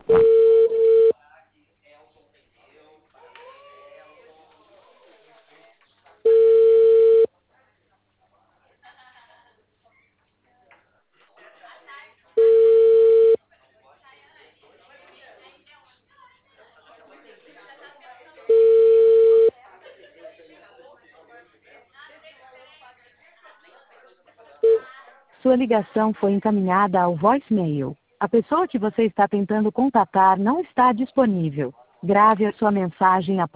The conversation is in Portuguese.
Sua ligação foi encaminhada ao voicemail. A pessoa que você está tentando contatar não está disponível. Grave a sua mensagem após